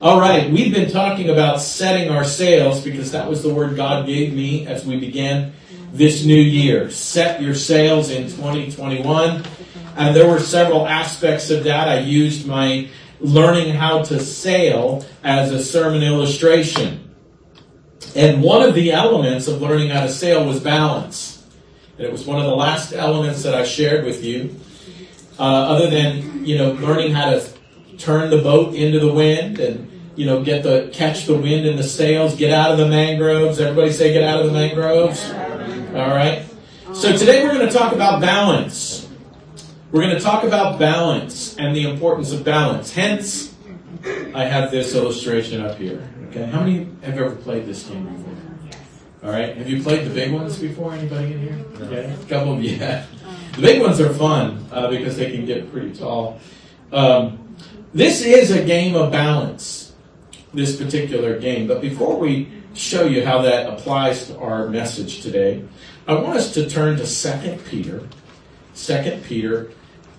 All right, we've been talking about setting our sails because that was the word God gave me as we began this new year. Set your sails in 2021. And there were several aspects of that. I used my learning how to sail as a sermon illustration. And one of the elements of learning how to sail was balance. And it was one of the last elements that I shared with you. Other than, learning how to turn the boat into the wind and, catch the wind in the sails, get out of the mangroves. Everybody say get out of the mangroves. All right. So today we're going to talk about balance. We're going to talk about balance and the importance of balance. Hence, I have this illustration up here. Okay. How many have ever played this game before? All right. Have you played the big ones before? Anybody in here? Okay. A couple of you have. The big ones are fun because they can get pretty tall. This is a game of balance, this particular game. But before we show you how that applies to our message today, I want us to turn to 2 Peter. 2 Peter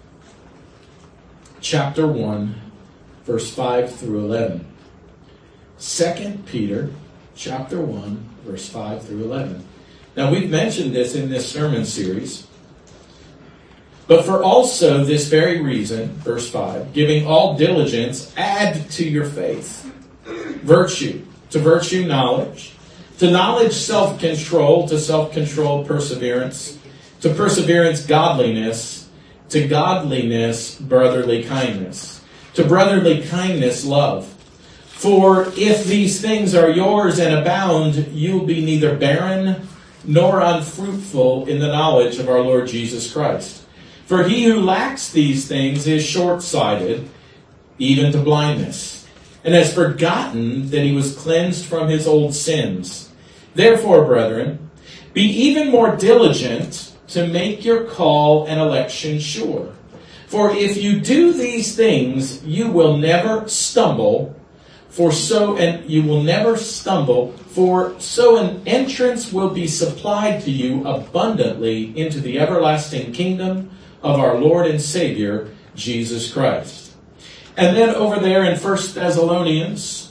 chapter 1, verse 5 through 11. 2 Peter chapter 1, verse 5 through 11. Now, we've mentioned this in this sermon series. But for also this very reason, verse 5, giving all diligence, add to your faith virtue. To virtue, knowledge. To knowledge, self-control. To self-control, perseverance. To perseverance, godliness. To godliness, brotherly kindness. To brotherly kindness, love. For if these things are yours and abound, you'll be neither barren nor unfruitful in the knowledge of our Lord Jesus Christ. For he who lacks these things is short-sighted, even to blindness, and has forgotten that he was cleansed from his old sins. Therefore, brethren, be even more diligent to make your call and election sure. For if you do these things, you will never stumble. For so an entrance will be supplied to you abundantly into the everlasting kingdom of our Lord and Savior, Jesus Christ. And then over there in 1 Thessalonians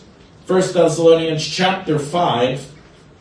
chapter 5,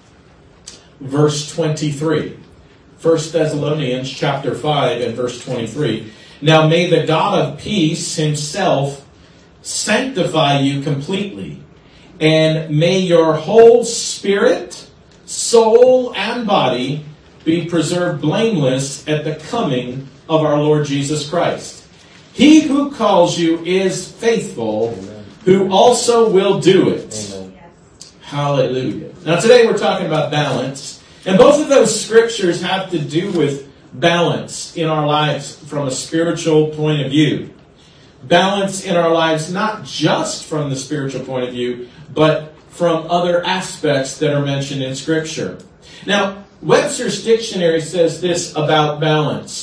verse 23. 1 Thessalonians chapter 5 and verse 23. Now may the God of peace himself sanctify you completely, and may your whole spirit, soul, and body be preserved blameless at the coming of our Lord Jesus Christ. He who calls you is faithful, who also will do it. Amen. Hallelujah. Now today we're talking about balance, and both of those scriptures have to do with balance in our lives from a spiritual point of view. Balance in our lives not just from the spiritual point of view, but from other aspects that are mentioned in Scripture. Now, Webster's Dictionary says this about balance.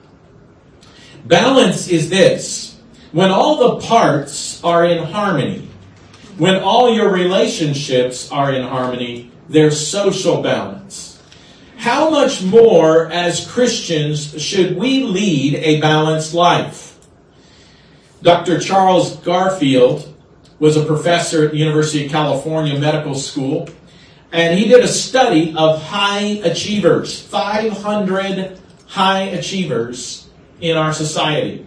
Balance is this: when all the parts are in harmony, when all your relationships are in harmony, there's social balance. How much more as Christians should we lead a balanced life? Dr. Charles Garfield was a professor at the University of California Medical School, and he did a study of high achievers, 500 high achievers in our society.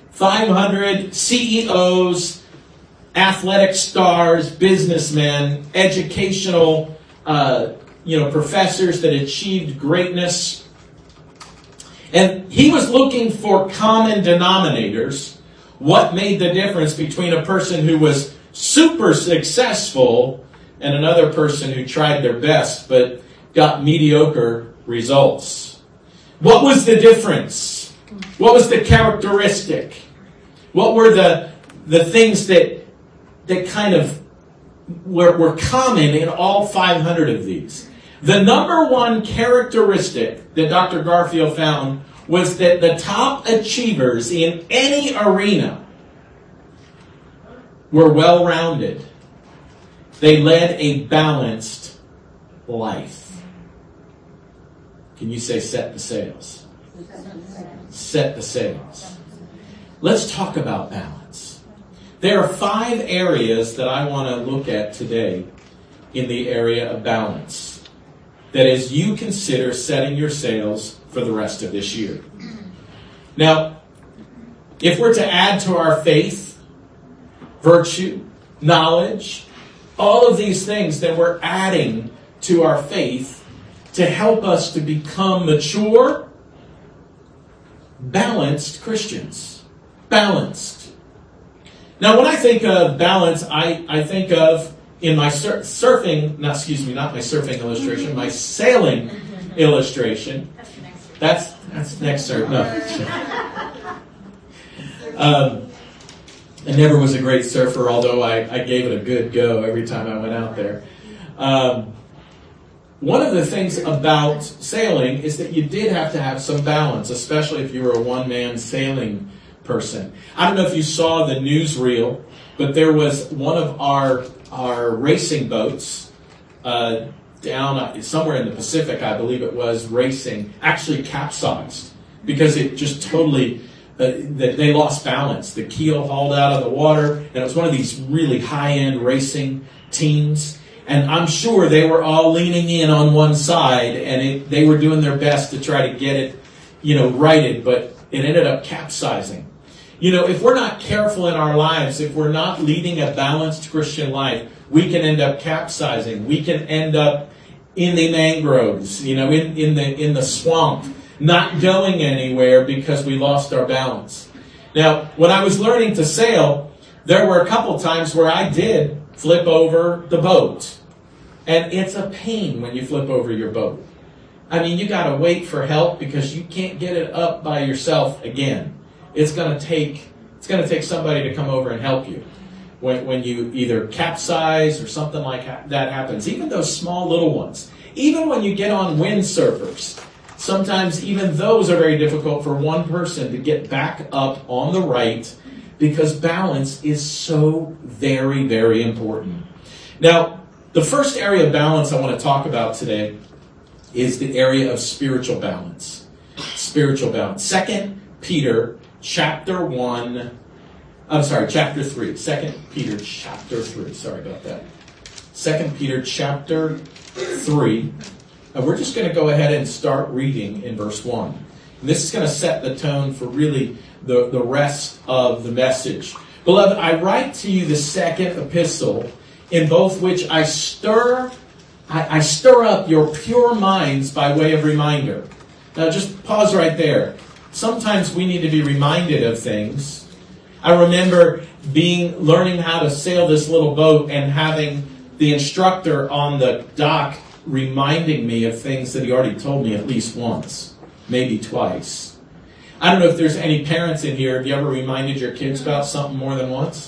500 CEOs, athletic stars, businessmen, educational professors that achieved greatness. And he was looking for common denominators. What made the difference between a person who was super successful and another person who tried their best but got mediocre results? What was the difference? What was the characteristic? What were the things that kind of were common in all 500 of these? The number one characteristic that Dr. Garfield found was that the top achievers in any arena were well-rounded. They led a balanced life. Can you say set the sails? Set the sails. Let's talk about balance. There are 5 areas that I want to look at today in the area of balance. That as you consider setting your sails for the rest of this year. Now, if we're to add to our faith, virtue, knowledge, all of these things, then we're adding to our faith to help us to become mature, balanced Christians. Balanced. Now, when I think of balance, I think of, in my sailing illustration. That's next surf. No. I never was a great surfer, although I gave it a good go every time I went out there. One of the things about sailing is that you did have to have some balance, especially if you were a one-man sailing person. I don't know if you saw the newsreel, but there was one of our racing boats down somewhere in the Pacific, I believe it was, racing, actually capsized because it just totally... they lost balance. The keel hauled out of the water, and it was one of these really high-end racing teams. And I'm sure they were all leaning in on one side, and they were doing their best to try to get it, righted, but it ended up capsizing. If we're not careful in our lives, if we're not leading a balanced Christian life, we can end up capsizing. We can end up in the mangroves, in the swamp, not going anywhere because we lost our balance. Now, when I was learning to sail, there were a couple times where I did flip over the boat. And it's a pain when you flip over your boat. I mean, you got to wait for help because you can't get it up by yourself again. It's going to take somebody to come over and help you when you either capsize or something like that happens. Even those small little ones. Even when you get on windsurfers, sometimes even those are very difficult for one person to get back up on the right because balance is so very, very important. Now, the first area of balance I want to talk about today is the area of spiritual balance. Spiritual balance. 2 Peter chapter 3. 2 Peter chapter 3. Sorry about that. 2 Peter chapter 3. We're just going to go ahead and start reading in verse 1. And this is going to set the tone for really the rest of the message. Beloved, I write to you the second epistle, in both which I stir up your pure minds by way of reminder. Now just pause right there. Sometimes we need to be reminded of things. I remember learning how to sail this little boat and having the instructor on the dock reminding me of things that he already told me at least once, maybe twice. I don't know if there's any parents in here. Have you ever reminded your kids about something more than once?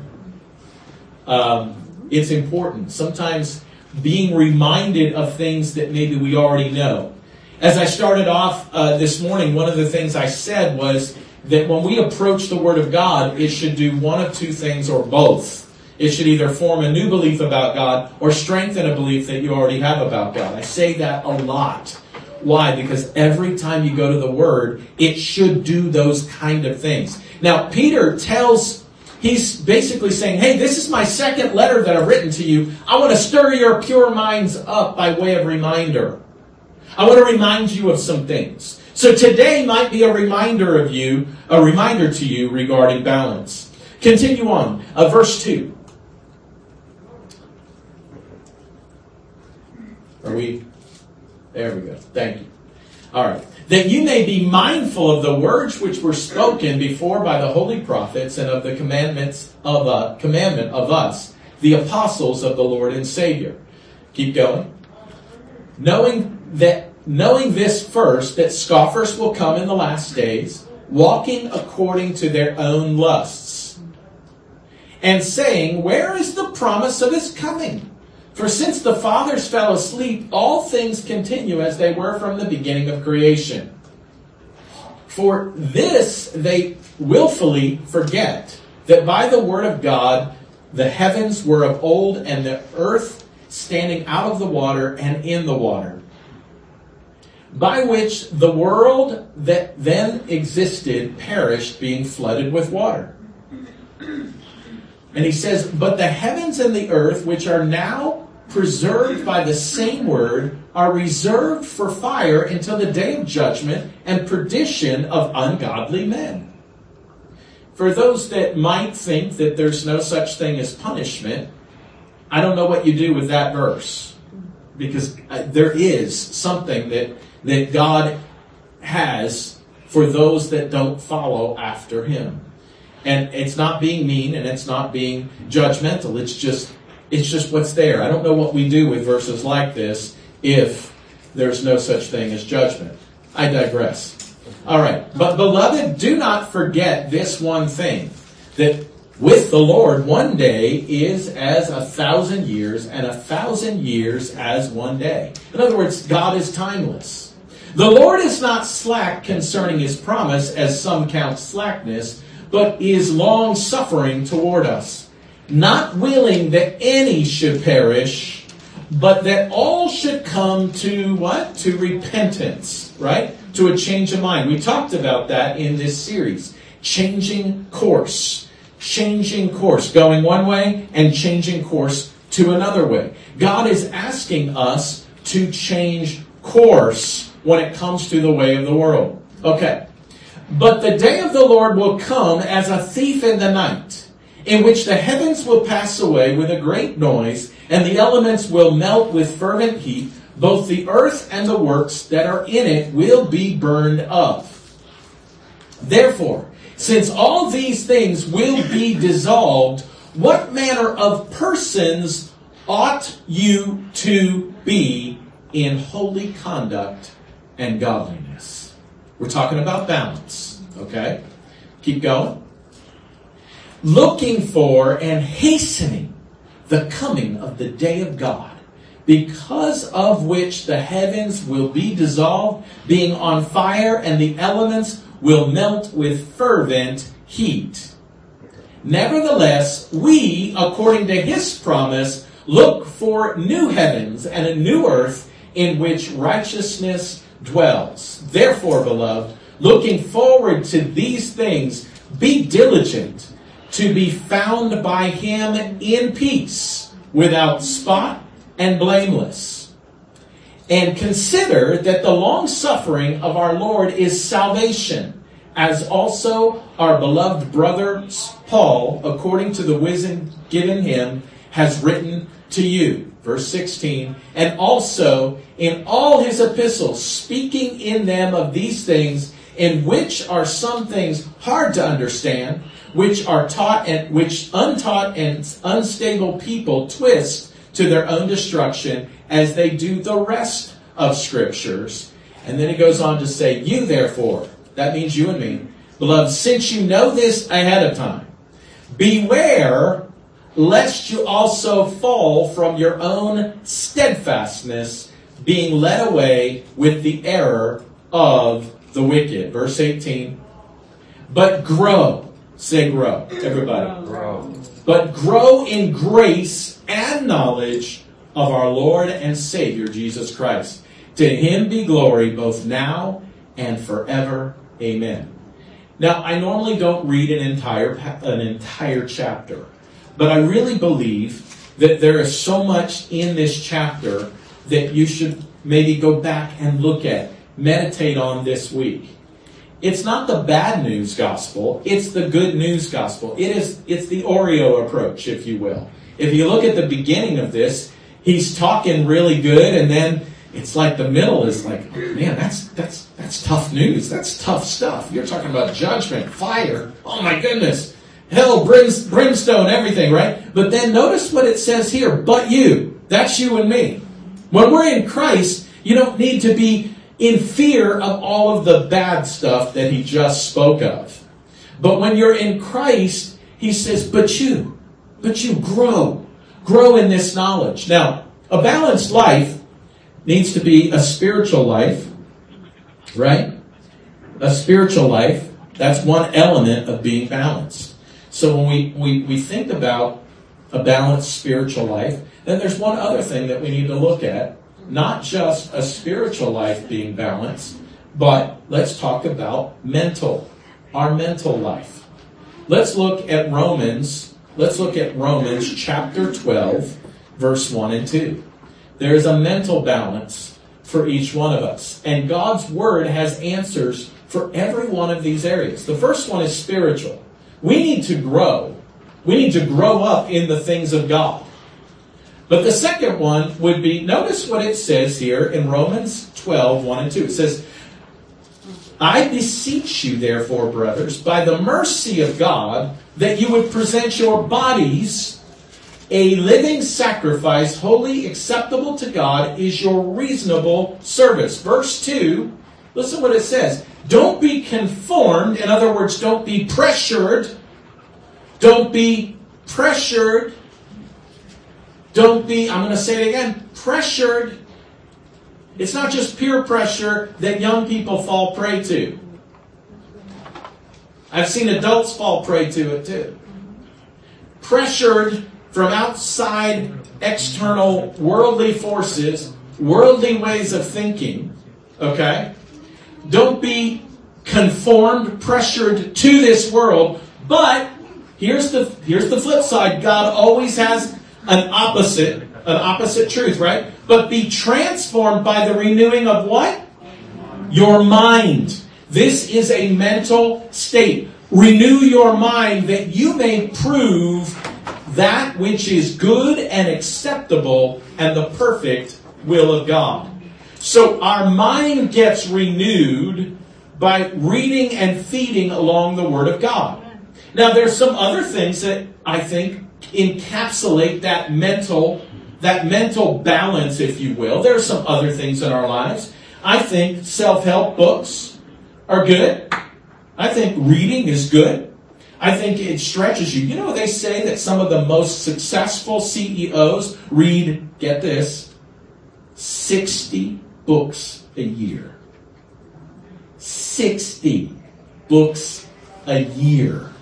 It's important. Sometimes being reminded of things that maybe we already know. As I started off this morning, one of the things I said was that when we approach the Word of God, it should do one of two things or both. It should either form a new belief about God or strengthen a belief that you already have about God. I say that a lot. Why? Because every time you go to the Word, it should do those kind of things. Now, Peter he's basically saying, hey, this is my second letter that I've written to you. I want to stir your pure minds up by way of reminder. I want to remind you of some things. So today might be a reminder to you regarding balance. Continue on. Verse 2. There we go. Thank you. All right. That you may be mindful of the words which were spoken before by the holy prophets and of the commandment of us, the apostles of the Lord and Savior. Keep going. Knowing this first, that scoffers will come in the last days, walking according to their own lusts, and saying, where is the promise of his coming? For since the fathers fell asleep, all things continue as they were from the beginning of creation. For this they willfully forget, that by the word of God the heavens were of old, and the earth standing out of the water and in the water, by which the world that then existed perished, being flooded with water. And he says, but the heavens and the earth, which are now preserved by the same word, are reserved for fire until the day of judgment and perdition of ungodly men. For those that might think that there's no such thing as punishment, I don't know what you do with that verse. Because there is something that God has for those that don't follow after him. And it's not being mean and it's not being judgmental. It's just what's there. I don't know what we do with verses like this if there's no such thing as judgment. I digress. All right. But beloved, do not forget this one thing, that with the Lord 1 day is as 1,000 years, and 1,000 years as 1 day. In other words, God is timeless. The Lord is not slack concerning his promise, as some count slackness, but is long-suffering toward us, not willing that any should perish, but that all should come to what? To repentance, right? To a change of mind. We talked about that in this series. Changing course. Changing course. Going one way and changing course to another way. God is asking us to change course when it comes to the way of the world. Okay. But the day of the Lord will come as a thief in the night, in which the heavens will pass away with a great noise, and the elements will melt with fervent heat. Both the earth and the works that are in it will be burned up. Therefore, since all these things will be dissolved, what manner of persons ought you to be in holy conduct and godliness? We're talking about balance, okay? Keep going. Looking for and hastening the coming of the day of God, because of which the heavens will be dissolved, being on fire, and the elements will melt with fervent heat. Nevertheless, we, according to his promise, look for new heavens and a new earth in which righteousness dwells. Therefore, beloved, looking forward to these things, be diligent to be found by him in peace, without spot and blameless. And consider that the long suffering of our Lord is salvation, as also our beloved brother Paul, according to the wisdom given him, has written to you. Verse 16, and also in all his epistles, speaking in them of these things, in which are some things hard to understand, which are taught and which untaught and unstable people twist to their own destruction, as they do the rest of scriptures. And then he goes on to say, you therefore, that means you and me, beloved, since you know this ahead of time, beware lest you also fall from your own steadfastness, being led away with the error of the wicked. Verse 18. But grow. Say grow. Everybody. Grow. But grow in grace and knowledge of our Lord and Savior, Jesus Christ. To him be glory both now and forever. Amen. Now, I normally don't read an entire chapter. But I really believe that there is so much in this chapter that you should maybe go back and look at, meditate on this week. It's not the bad news gospel, it's the good news gospel. It's the Oreo approach, if you will. If you look at the beginning of this, he's talking really good, and then it's like the middle is like, man, that's tough news. That's tough stuff. You're talking about judgment, fire. Oh my goodness. Hell, brimstone, everything, right? But then notice what it says here. But you. That's you and me. When we're in Christ, you don't need to be in fear of all of the bad stuff that he just spoke of. But when you're in Christ, he says, but you grow. Grow in this knowledge. Now, a balanced life needs to be a spiritual life, right? A spiritual life, that's one element of being balanced. So when we think about a balanced spiritual life, then there's one other thing that we need to look at. Not just a spiritual life being balanced, but let's talk about our mental life. Let's look at Romans Let's look at Romans chapter 12, verse 1 and 2. There is a mental balance for each one of us. And God's Word has answers for every one of these areas. The first one is spiritual. We need to grow. We need to grow up in the things of God. But the second one would be, notice what it says here in Romans 12, 1 and 2. It says, I beseech you, therefore, brothers, by the mercy of God, that you would present your bodies a living sacrifice, wholly acceptable to God, is your reasonable service. Verse 2, listen what it says. Don't be conformed. In other words, don't be pressured. Don't be pressured. Don't be, I'm going to say it again, pressured. It's not just peer pressure that young people fall prey to. I've seen adults fall prey to it too. Pressured from outside external worldly forces, worldly ways of thinking. Okay? Don't be conformed, pressured to this world. But here's the flip side. God always has an opposite truth, right? But be transformed by the renewing of what? Your mind. This is a mental state. Renew your mind that you may prove that which is good and acceptable and the perfect will of God. So our mind gets renewed by reading and feeding along the Word of God. Now there's some other things that I think encapsulate that mental balance, if you will. There are some other things in our lives. I think self-help books are good. I think reading is good. I think it stretches you. You know, they say that some of the most successful CEOs read, get this, 60 books a year. 60 books a year.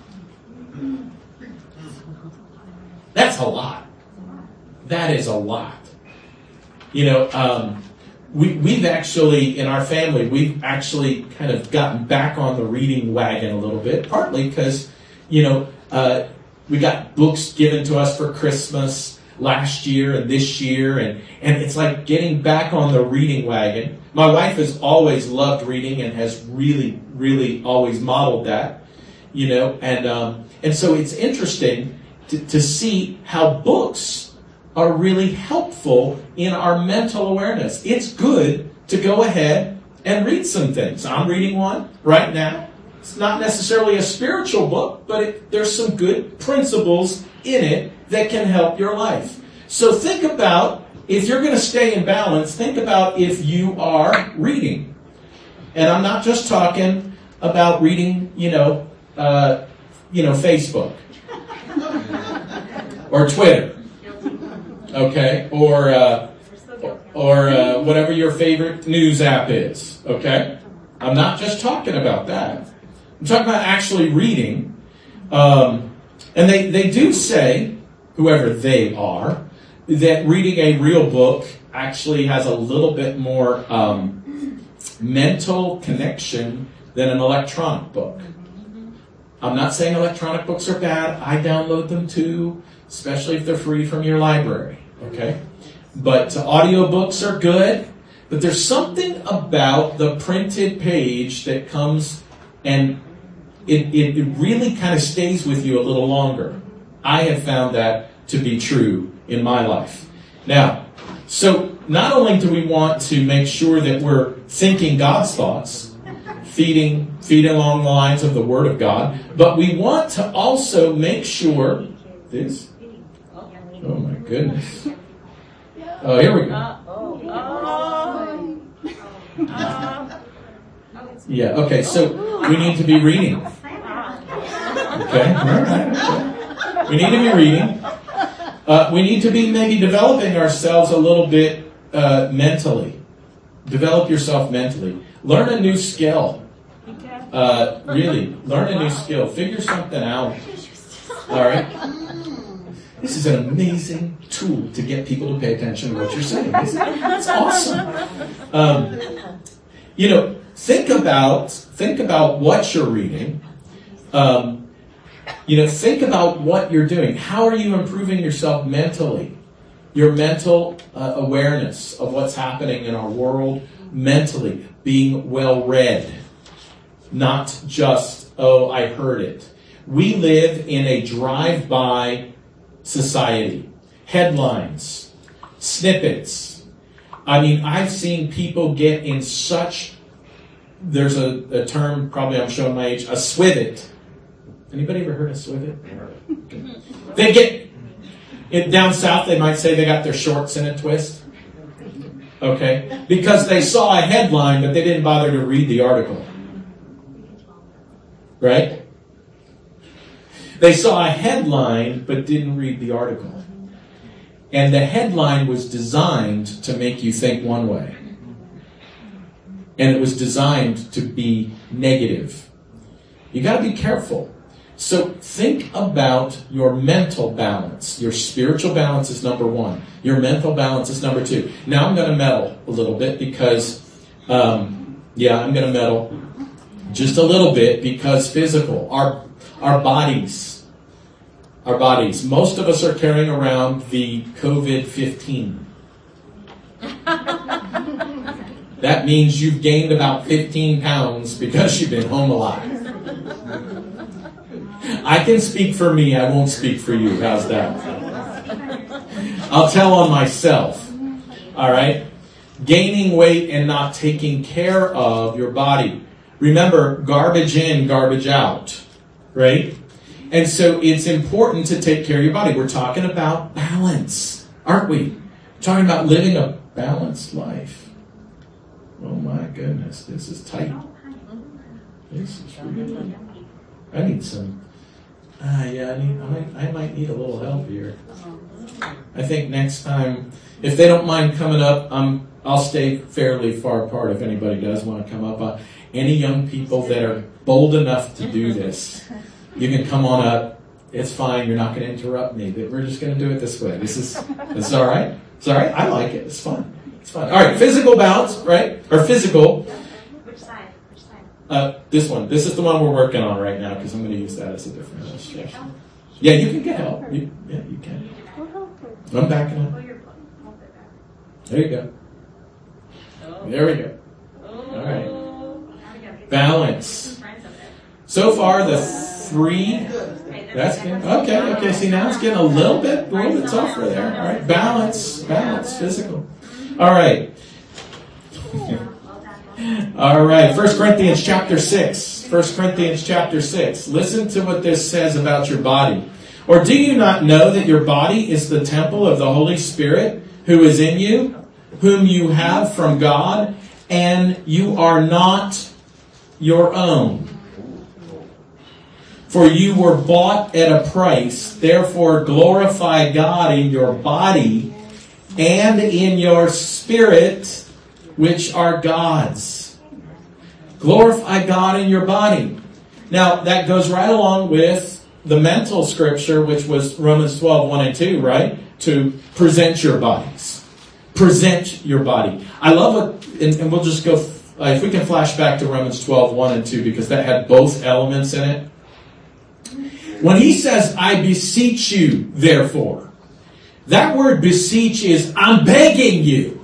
That's a lot. That is a lot. You know, we've actually, in our family, we've actually kind of gotten back on the reading wagon a little bit, partly because, you know, we got books given to us for Christmas last year and this year, and it's like getting back on the reading wagon. My wife has always loved reading and has really, really always modeled that, you know, and so it's interesting to see how books are really helpful in our mental awareness. It's good to go ahead and read some things. I'm reading one right now. It's not necessarily a spiritual book, but there's some good principles in it that can help your life. So think about, if you're going to stay in balance, think about if you are reading. And I'm not just talking about reading, Facebook or Twitter, okay, or whatever your favorite news app is, okay? I'm not just talking about that. I'm talking about actually reading. And they do say, whoever they are, that reading a real book actually has a little bit more mental connection than an electronic book. I'm not saying electronic books are bad. I download them too, especially if they're free from your library, okay? But audiobooks are good, but there's something about the printed page that comes and it really kind of stays with you a little longer. I have found that to be true in my life. Now, so not only do we want to make sure that we're thinking God's thoughts, feeding along the lines of the Word of God, but we want to also make sure this. Oh my goodness. Oh, here we go. Yeah, okay, so we need to be reading. Okay, all right. We need to be reading. We need to be maybe developing ourselves a little bit mentally. Develop yourself mentally. Learn a new skill. Really, learn a new skill. Figure something out. All right? This is an amazing tool to get people to pay attention to what you're saying. It's awesome. Think about what you're reading. Think about what you're doing. How are you improving yourself mentally? Your mental awareness of what's happening in our world mentally. Being well-read. Not just, oh, I heard it. We live in a drive-by society. Headlines. Snippets. I've seen people get in such... There's a term, probably I'm showing my age, a swivet. Anybody ever heard of swivet? They get... Down south, they might say they got their shorts in a twist. Okay? Because they saw a headline, but they didn't bother to read the article. Right? They saw a headline, but didn't read the article. And the headline was designed to make you think one way. And it was designed to be negative. You got to be careful. So think about your mental balance. Your spiritual balance is number one. Your mental balance is number two. Now I'm going to meddle a little bit because, I'm going to meddle just a little bit because physical. Our bodies. Most of us are carrying around the COVID-15. That means you've gained about 15 pounds because you've been home a lot. I can speak for me, I won't speak for you. How's that? I'll tell on myself. All right? Gaining weight and not taking care of your body. Remember, garbage in, garbage out. Right? And so it's important to take care of your body. We're talking about balance, aren't we? We're talking about living a balanced life. Oh my goodness, this is tight. This is really... I need some... I might need a little help here. I think next time, if they don't mind coming up, I'll stay fairly far apart if anybody does want to come up. Any young people that are bold enough to do this, you can come on up. It's fine. You're not going to interrupt me. We're just going to do it this way. This is all right. It's all right. I like it. It's fun. It's fun. All right. Physical balance, right? Or physical. Which side? This one. This is the one we're working on right now because I'm going to use that as a different illustration. Yeah, you can get help. You can. I'm backing up. There you go. There we go. All right. Balance. So far, the three. That's good. Okay. See, now it's getting a little bit tougher there. All right. Balance, physical. All right. All right. 1 Corinthians chapter 6. 1 Corinthians chapter 6. Listen to what this says about your body. Or do you not know that your body is the temple of the Holy Spirit who is in you, whom you have from God, and you are not your own? For you were bought at a price. Therefore glorify God in your body and in your spirit, which are God's. Glorify God in your body. Now, that goes right along with the mental scripture, which was Romans 12, 1 and 2, right? To present your bodies. Present your body. I love what, and we'll just go, if we can flash back to Romans 12, 1 and 2, because that had both elements in it. When he says, I beseech you, therefore, that word beseech is, I'm begging you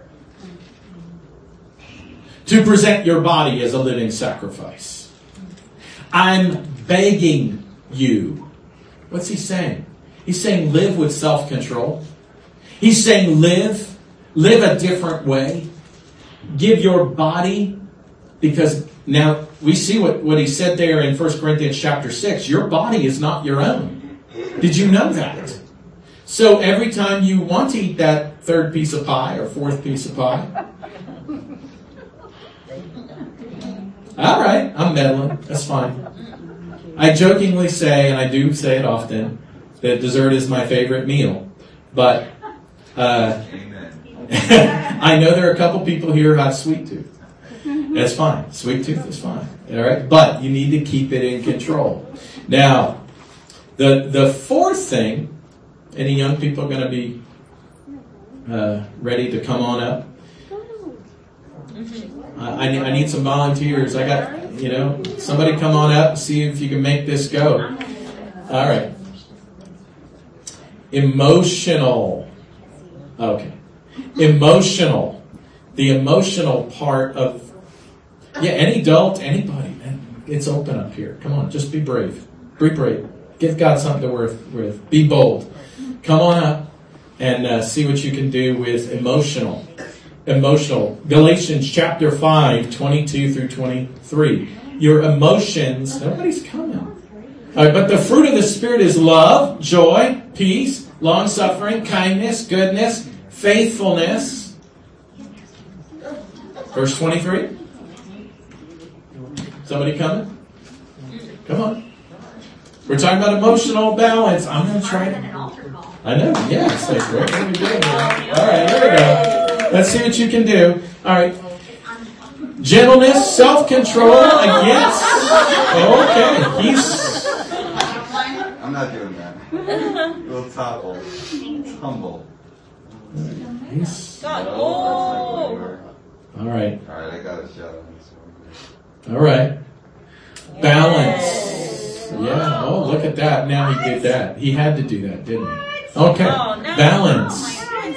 to present your body as a living sacrifice. I'm begging you. What's he saying? He's saying live with self-control. He's saying live a different way. Give your body, because now we see what he said there in 1 Corinthians chapter 6. Your body is not your own. Did you know that? So every time you want to eat that third piece of pie or fourth piece of pie. All right, I'm meddling. That's fine. I jokingly say, and I do say it often, that dessert is my favorite meal. But I know there are a couple people here who have sweet tooth. That's fine. Sweet tooth is fine. All right? But you need to keep it in control. Now, the fourth thing, any young people going to be ready to come on up? I need some volunteers. I got, somebody come on up and see if you can make this go. All right. Emotional. Okay. Emotional. The emotional part of, any adult, anybody. It's open up here. Come on, just be brave. Be brave. Give God something to work with. Be bold. Come on up and see what you can do with emotional. Emotional. Galatians chapter 5, 22 through 23. Your emotions, nobody's coming. All right, but the fruit of the Spirit is love, joy, peace, long-suffering, kindness, goodness, faithfulness. Verse 23. Somebody coming? Come on. We're talking about emotional balance. I'm going to try it. I know. Yes. Like, what are we doing here? All right, here we go. Let's see what you can do. All right. Gentleness, self-control against... Okay. I'm not doing that. A little topple. Humble. All right. All right, I got a shot on this one. All right. Balance. Yeah. Oh, look at that. Now he did that. He had to do that, didn't he? Okay. Balance.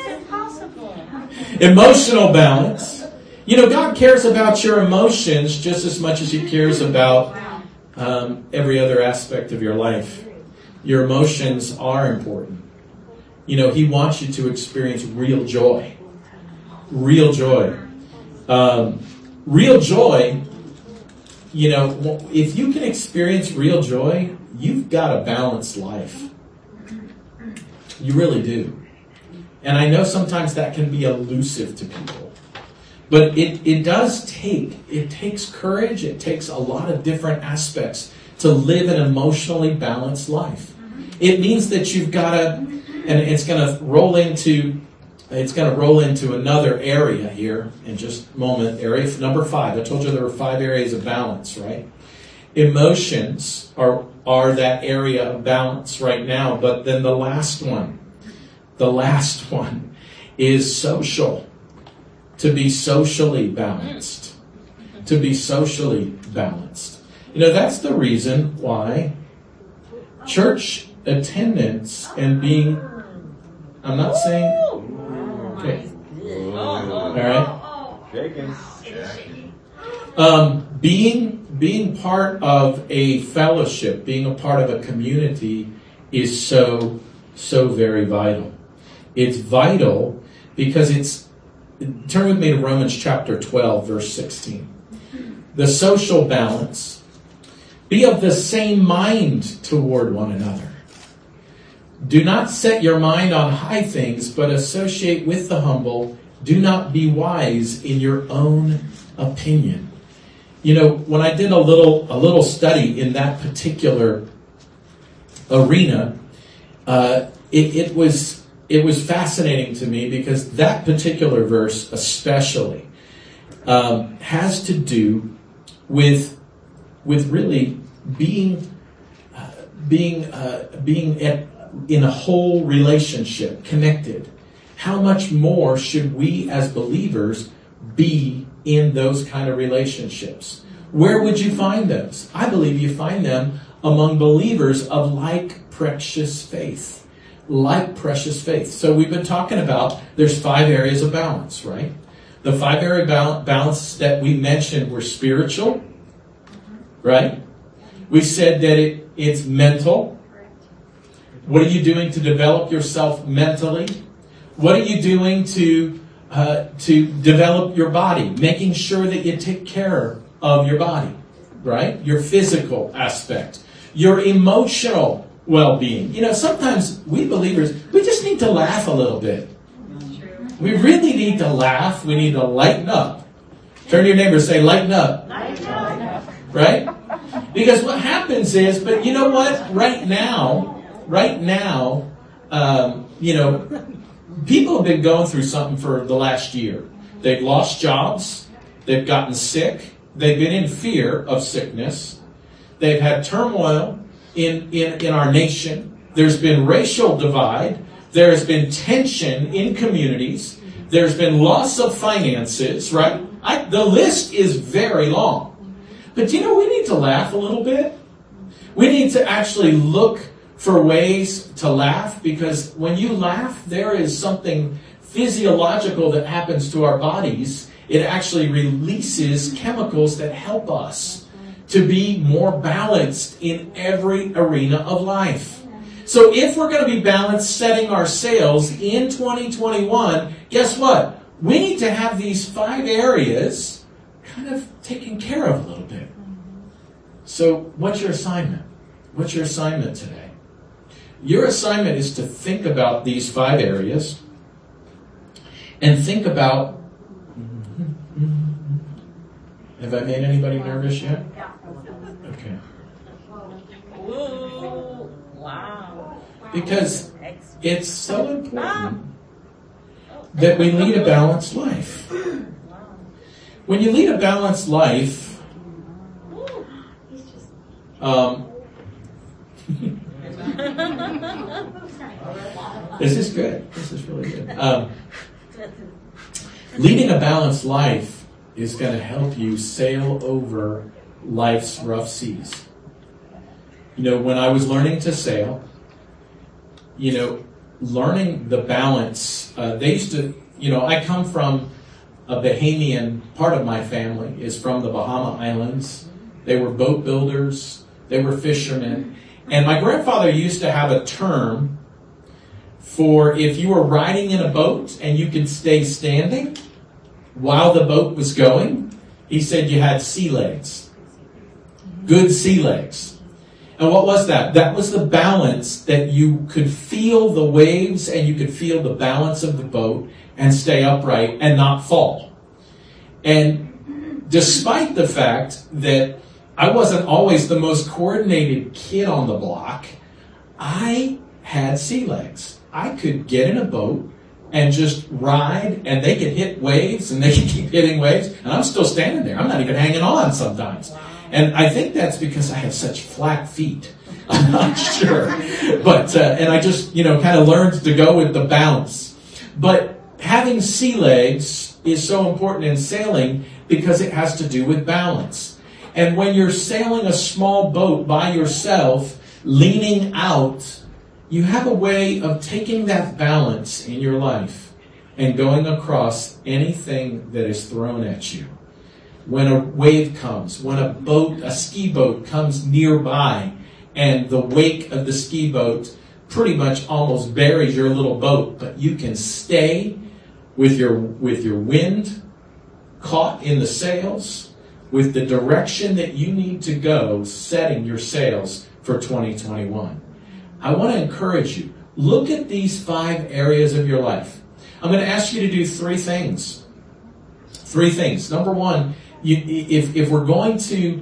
Emotional balance. You know, God cares about your emotions just as much as He cares about every other aspect of your life. Your emotions are important. You know, He wants you to experience real joy. Real joy. Real joy, you know, if you can experience real joy, you've got a balanced life. You really do. And I know sometimes that can be elusive to people. But it takes courage, it takes a lot of different aspects to live an emotionally balanced life. It means that you've got to, and it's going to roll into another area here in just a moment. Area number 5. I told you there were 5 areas of balance, right? Emotions are that area of balance right now. But then the last one is social. To be socially balanced. To be socially balanced. You know, that's the reason why church attendance and being, I'm not saying, okay. All right. Being part of a fellowship, being a part of a community is so very vital. It's vital because turn with me to Romans chapter 12, verse 16. The social balance. Be of the same mind toward one another. Do not set your mind on high things, but associate with the humble. Do not be wise in your own opinion. You know, when I did a little study in that particular arena, it was fascinating to me because that particular verse especially has to do with really being in a whole relationship, connected. How much more should we as believers be in those kind of relationships? Where would you find those? I believe you find them among believers of like precious faith. Like precious faith. So we've been talking about there's 5 areas of balance, right? The 5 area balance that we mentioned were spiritual, right? We said that it's mental. What are you doing to develop yourself mentally? What are you doing to develop your body? Making sure that you take care of your body, right? Your physical aspect. Your emotional well-being. You know, sometimes we believers, we just need to laugh a little bit. We really need to laugh. We need to lighten up. Turn to your neighbor and say, lighten up. Lighten up. Right? Because what happens is, but you know what? Right now, you know, people have been going through something for the last year. They've lost jobs. They've gotten sick. They've been in fear of sickness. They've had turmoil in our nation. There's been racial divide. There has been tension in communities. There's been loss of finances, right? The list is very long. But you know, we need to laugh a little bit. We need to actually look for ways to laugh, because when you laugh, there is something physiological that happens to our bodies. It actually releases chemicals that help us to be more balanced in every arena of life. So if we're going to be balanced setting our sails in 2021, guess what? We need to have these 5 areas kind of taken care of a little bit. So what's your assignment? What's your assignment today? Your assignment is to think about these 5 areas and think about, have I made anybody nervous yet? Okay. Ooh, wow. Because it's so important that we lead a balanced life. When you lead a balanced life, this is good. This is really good. Leading a balanced life is going to help you sail over life's rough seas. You know, when I was learning to sail, learning the balance, they used to, I come from a Bahamian, part of my family is from the Bahama Islands. They were boat builders, they were fishermen, and my grandfather used to have a term for if you were riding in a boat and you could stay standing while the boat was going, he said you had sea legs. Good sea legs. And what was that? That was the balance, that you could feel the waves and you could feel the balance of the boat and stay upright and not fall. And despite the fact that I wasn't always the most coordinated kid on the block, I had sea legs. I could get in a boat and just ride, and they could hit waves and they could keep hitting waves, and I'm still standing there. I'm not even hanging on sometimes. And I think that's because I have such flat feet. I'm not sure. But, and I just, kind of learned to go with the bounce. But having sea legs is so important in sailing because it has to do with balance. And when you're sailing a small boat by yourself, leaning out, you have a way of taking that balance in your life and going across anything that is thrown at you. When a wave comes, when a ski boat comes nearby, and the wake of the ski boat pretty much almost buries your little boat, but you can stay with your wind caught in the sails, with the direction that you need to go, setting your sails for 2021. I want to encourage you, look at these 5 areas of your life. I'm going to ask you to do 3 things. 3 things. Number 1, if we're going to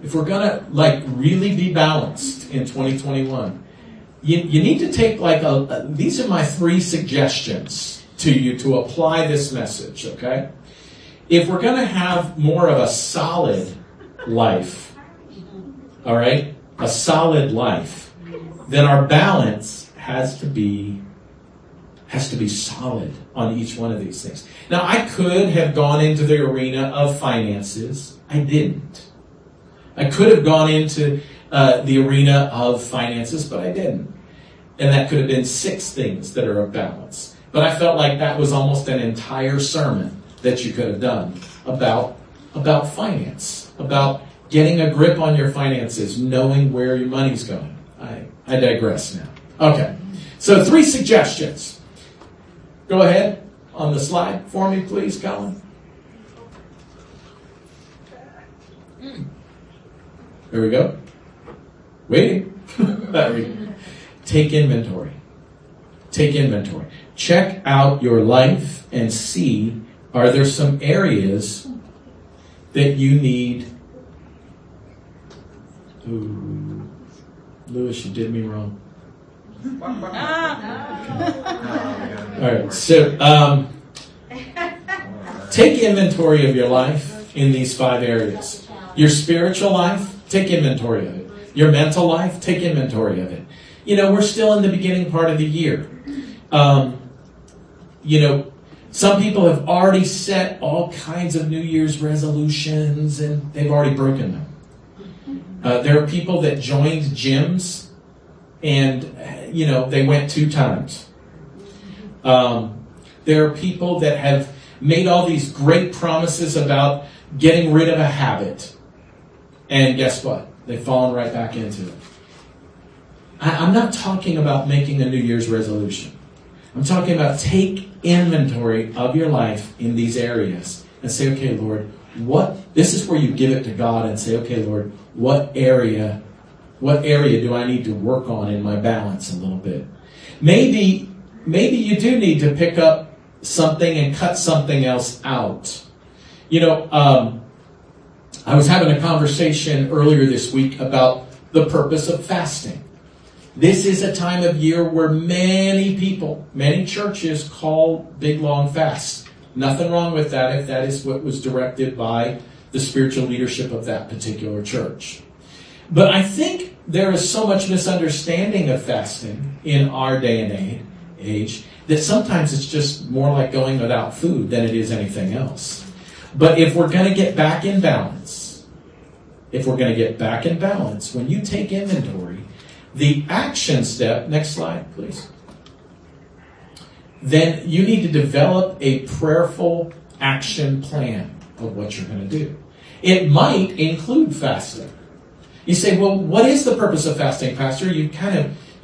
really be balanced in 2021, you need to take these are my 3 suggestions to you to apply this message, okay? If we're going to have more of a solid life, all right, a solid life, then our balance has to be solid on each one of these things. Now, I could have gone into the arena of finances. I didn't. I could have gone into the arena of finances, but I didn't. And that could have been 6 things that are of balance. But I felt like that was almost an entire sermon that you could have done about finance, about getting a grip on your finances, knowing where your money's going. I digress now. Okay, so 3 suggestions. Go ahead on the slide for me, please, Colin. There we go. Waiting. Take inventory. Take inventory. Check out your life and see, are there some areas that you need? Ooh, Lewis, you did me wrong. All right, so take inventory of your life in these 5 areas. Your spiritual life, take inventory of it. Your mental life, take inventory of it. We're still in the beginning part of the year. Some people have already set all kinds of New Year's resolutions and they've already broken them. There are people that joined gyms and, they went 2 times. There are people that have made all these great promises about getting rid of a habit. And guess what? They've fallen right back into it. I'm not talking about making a New Year's resolution. I'm talking about take inventory of your life in these areas and say, okay, Lord, this is where you give it to God and say, okay, Lord, what area do I need to work on in my balance a little bit? Maybe you do need to pick up something and cut something else out. I was having a conversation earlier this week about the purpose of fasting. This is a time of year where many people, many churches call big long fasts. Nothing wrong with that if that is what was directed by the spiritual leadership of that particular church. But I think there is so much misunderstanding of fasting in our day and age that sometimes it's just more like going without food than it is anything else. But if we're going to get back in balance, when you take inventory, the action step, next slide, please, then you need to develop a prayerful action plan of what you're going to do. It might include fasting. You say, well, what is the purpose of fasting, Pastor? You kind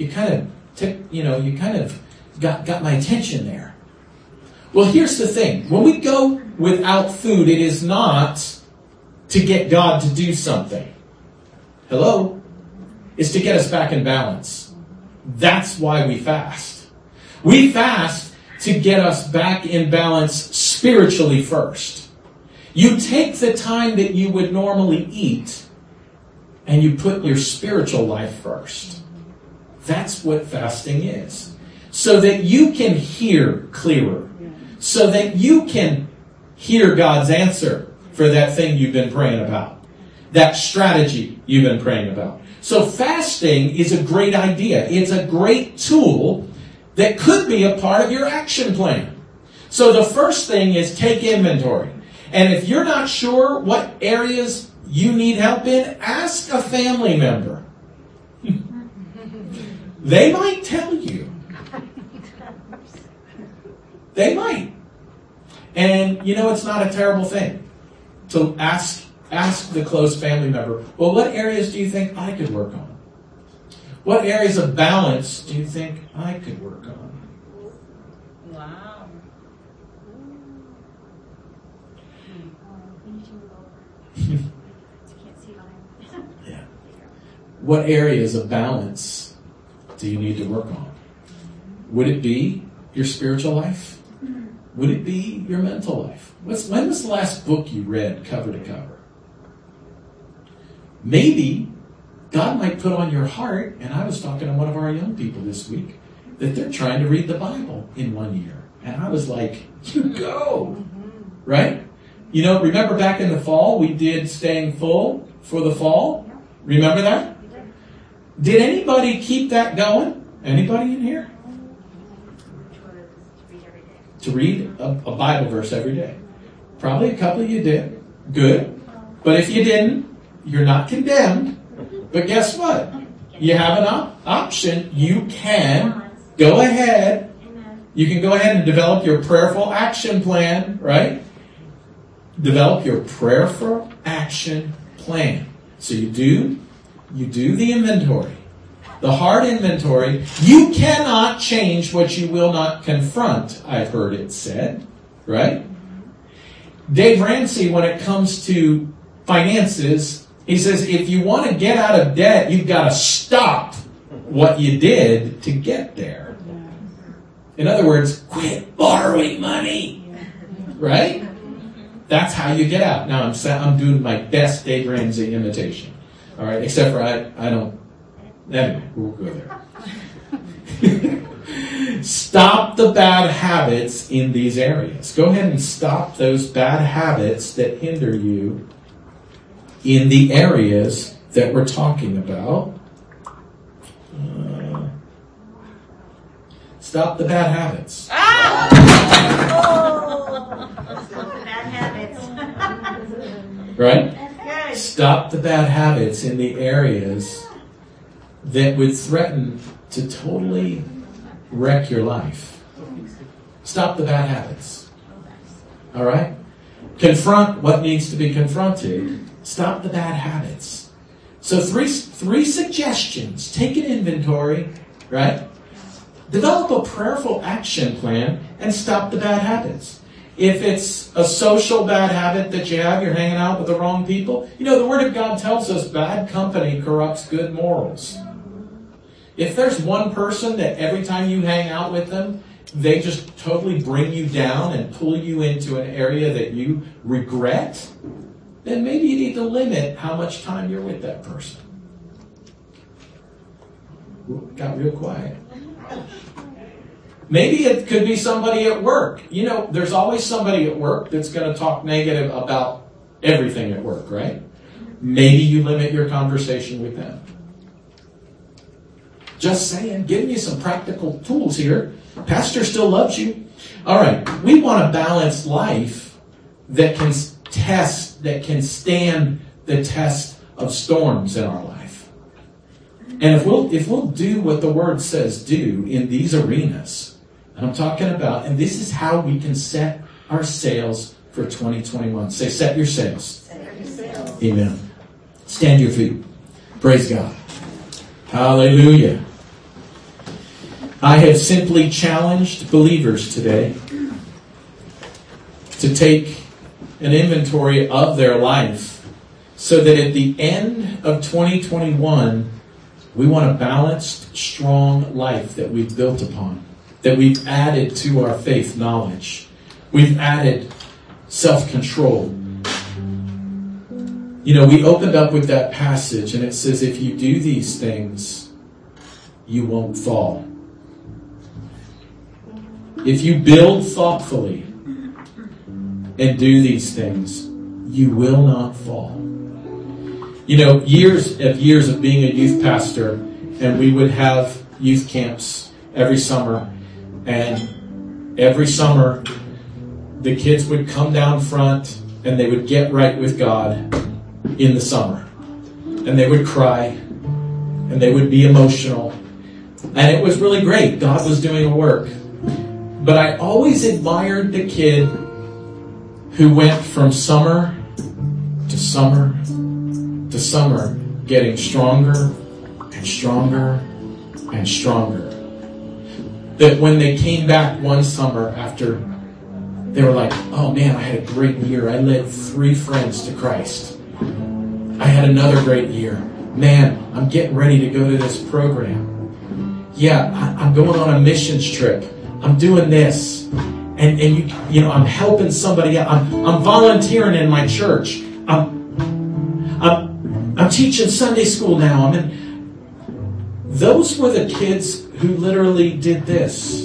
of got my attention there. Well, here's the thing. When we go without food, it is not to get God to do something. Hello? It's to get us back in balance. That's why we fast. We fast to get us back in balance spiritually first. You take the time that you would normally eat and you put your spiritual life first. That's what fasting is. So that you can hear clearer. So that you can hear God's answer for that thing you've been praying about. That strategy you've been praying about. So fasting is a great idea. It's a great tool that could be a part of your action plan. So the first thing is take inventory. And if you're not sure what areas you need help in, ask a family member. They might tell you. They might. And it's not a terrible thing to ask the close family member, well, what areas do you think I could work on? What areas of balance do you think I could work on? Wow. Yeah. What areas of balance do you need to work on? Would it be your spiritual life? Would it be your mental life? When was the last book you read cover to cover? Maybe God might put on your heart, and I was talking to one of our young people this week, that they're trying to read the Bible in 1 year. And I was like, you go! Right? Remember back in the fall, we did Staying Full for the fall? Remember that? Did anybody keep that going? Anybody in here? To read a Bible verse every day. Probably a couple of you did. Good. But if you didn't, you're not condemned. But guess what? You have an option. You can go ahead. You can go ahead and develop your prayerful action plan, right? Develop your prayerful action plan. So you do the inventory. The hard inventory. You cannot change what you will not confront, I've heard it said. Right? Dave Ramsey, when it comes to finances, he says, if you want to get out of debt, you've got to stop what you did to get there. In other words, quit borrowing money. Right? That's how you get out. Now, I'm doing my best Dave Ramsey imitation. All right? Except for I don't. Anyway, we'll go there. Stop the bad habits in these areas. Go ahead and stop those bad habits that hinder you in the areas that we're talking about. Stop the bad habits. Stop the bad habits. Right? That's good. Stop the bad habits in the areas that would threaten to totally wreck your life. Stop the bad habits. All right? Confront what needs to be confronted. Stop the bad habits. So three suggestions. Take an inventory, right? Develop a prayerful action plan and stop the bad habits. If it's a social bad habit that you have, you're hanging out with the wrong people. You know, the Word of God tells us bad company corrupts good morals. If there's one person that every time you hang out with them, they just totally bring you down and pull you into an area that you regret, then maybe you need to limit how much time you're with that person. Ooh, got real quiet. Maybe it could be somebody at work. You know, there's always somebody at work that's going to talk negative about everything at work, right? Maybe you limit your conversation with them. Just saying, giving you some practical tools here. Pastor still loves you. All right, we want a balanced life that can stand the test of storms in our life. And if we'll do what the Word says do in these arenas, and I'm talking about, and this is how we can set our sails for 2021. Say, set your sails. Set your sails. Amen. Stand to your feet. Praise God. Hallelujah. I have simply challenged believers today to take an inventory of their life so that at the end of 2021, we want a balanced, strong life that we've built upon, that we've added to our faith knowledge. We've added self-control. You know, we opened up with that passage and it says, if you do these things, you won't fall. If you build thoughtfully and do these things, you will not fall. You know, years of being a youth pastor, and we would have youth camps every summer. And every summer, the kids would come down front and they would get right with God in the summer. And they would cry and they would be emotional. And it was really great. God was doing a work. But I always admired the kid who went from summer to summer to summer, getting stronger and stronger and stronger. That when they came back one summer after, they were like, oh man, I had a great year. I led 3 friends to Christ. I had another great year. Man, I'm getting ready to go to this program. Yeah, I'm going on a missions trip. I'm doing this. And you know, I'm helping somebody out. I'm volunteering in my church. I'm teaching Sunday school now. Those were the kids who literally did this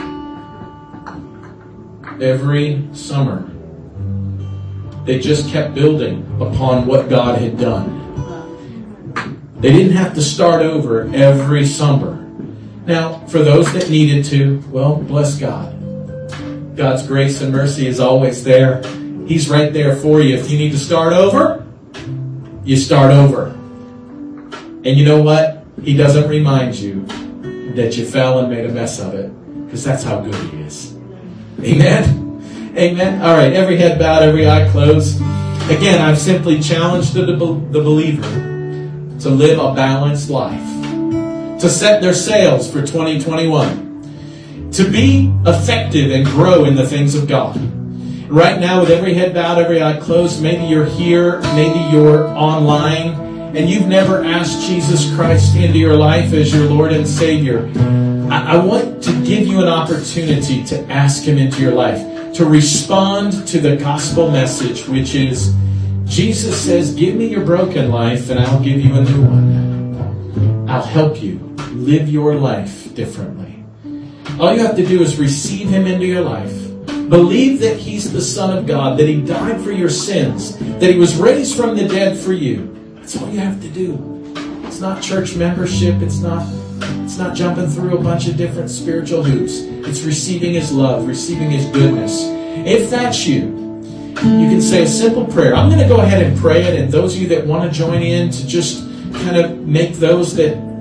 every summer. They just kept building upon what God had done. They didn't have to start over every summer. Now, for those that needed to, well, bless God. God's grace and mercy is always there. He's right there for you. If you need to start over, you start over. And you know what? He doesn't remind you that you fell and made a mess of it, because that's how good He is. Amen? Amen? All right, every head bowed, every eye closed. Again, I've simply challenged the believer to live a balanced life, to set their sails for 2021, to be effective and grow in the things of God. Right now, with every head bowed, every eye closed, maybe you're here, maybe you're online, and you've never asked Jesus Christ into your life as your Lord and Savior. I want to give you an opportunity to ask Him into your life, to respond to the gospel message, which is, Jesus says, give me your broken life and I'll give you a new one. I'll help you live your life differently. All you have to do is receive Him into your life. Believe that He's the Son of God, that He died for your sins, that He was raised from the dead for you. That's all you have to do. It's not church membership. It's not jumping through a bunch of different spiritual hoops. It's receiving His love, receiving His goodness. If that's you can say a simple prayer. I'm going to go ahead and pray it, and those of you that want to join in to just kind of make those that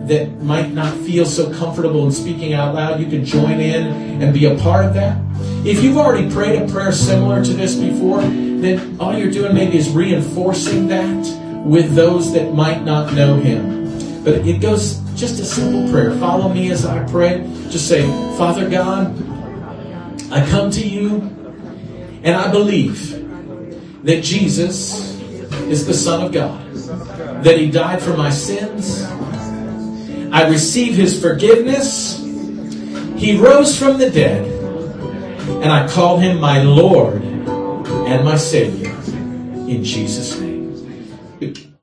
that might not feel so comfortable in speaking out loud, you can join in and be a part of that. If you've already prayed a prayer similar to this before, then all you're doing maybe is reinforcing that with those that might not know Him. But it goes just a simple prayer. Follow me as I pray. Just say, Father God, I come to you and I believe that Jesus is the Son of God, that He died for my sins. I receive His forgiveness. He rose from the dead, and I call Him my Lord and my Savior in Jesus' name.